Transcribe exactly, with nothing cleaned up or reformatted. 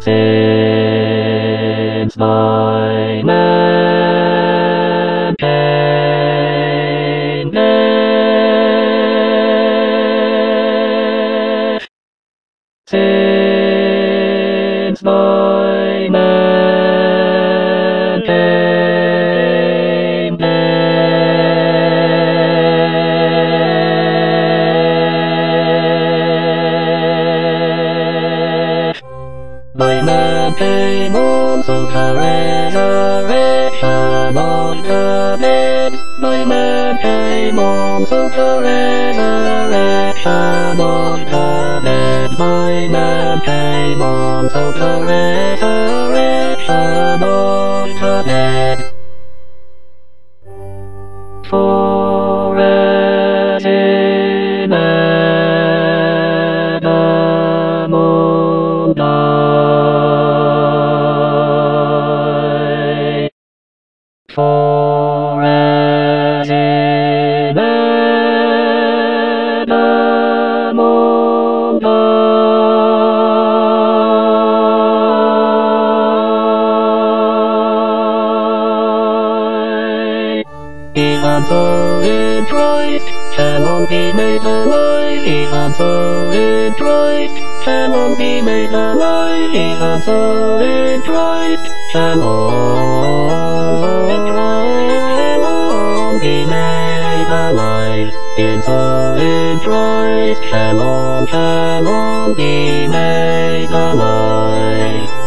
Since my man came back, since my man came back, my man came home, so the resurrection of the dead. My man came home, so the resurrection of the dead. My man came home, so the resurrection of the dead. For as in Adam all die, for as in Adam all die, even so in Christ shall all be made alive. Even so in Christ shall all be made alive. Even so in Christ shall all be made alive. In so in Christ shall all, shall all be made alive.